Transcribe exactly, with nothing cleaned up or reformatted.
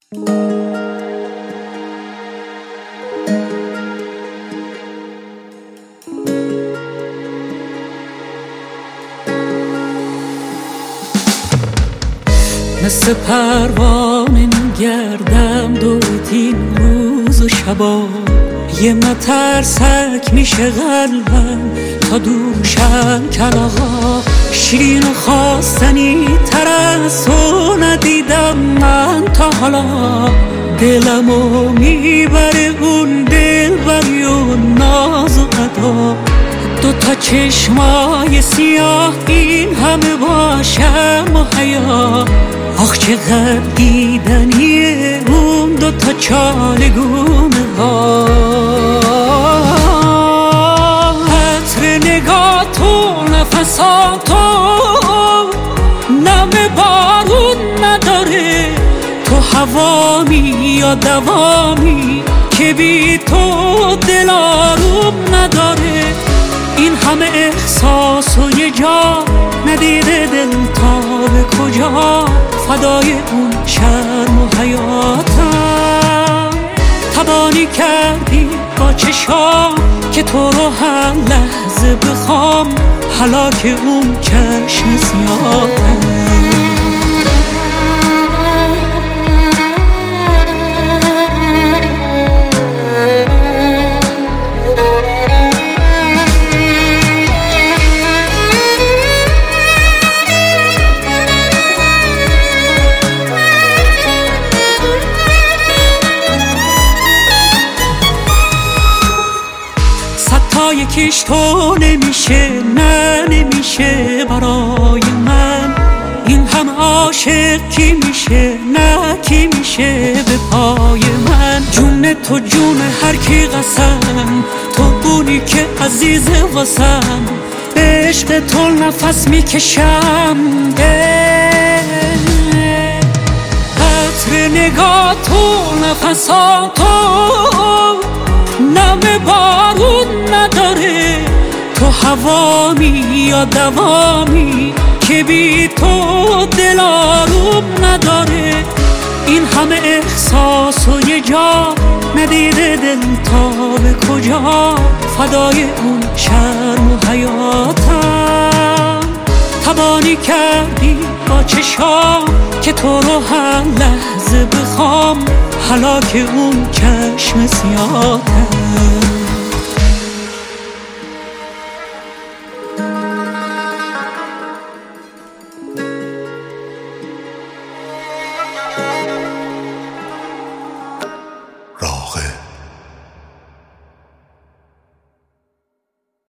مثل پروانه میگردم دورت این روز و شبا، یه مترسک میشه قلبم تا دوشم کلاغا. شیرین و خواستنی تر از تو ندیدم من تا حالا، دلمو میبره اون دلبری و ناز و ادا. دوتا چشمای سیاه این همه باشم و حیا، آخ چقدر دیدنیه اون دوتا چالگونه ها. عطر نگاه تو نفسا تو نم بارون نداره، تو هوامی یا دوامی که بی تو دل آروم نداره. این همه احساس و یه جا ندیده دل تا به کجا، فدای اون شرم و حیاتم. تبانی کردی با چشام که تو رو هر لحظه بخوام، هلاک اون چشم سیاهم. یکیش تو نمیشه، نه نمیشه برای من. این هم عاشق کی میشه، نه کی میشه به پای من. جون تو جون هر کی قسم، تو بونی که عزیزه واسم. به عشق تو نفس میکشم، عطر نگاه تو نفسا تو نم بارون نداره، تو هوامی یا دوامی که بی تو دل آروم نداره. این همه احساس و یه جا ندیده دل تا به کجا، فدای اون شرم و حیاتم. تبانی کردی با چشام که تو رو هر لحظه بخوام، هلاک اون چشم سیاهم.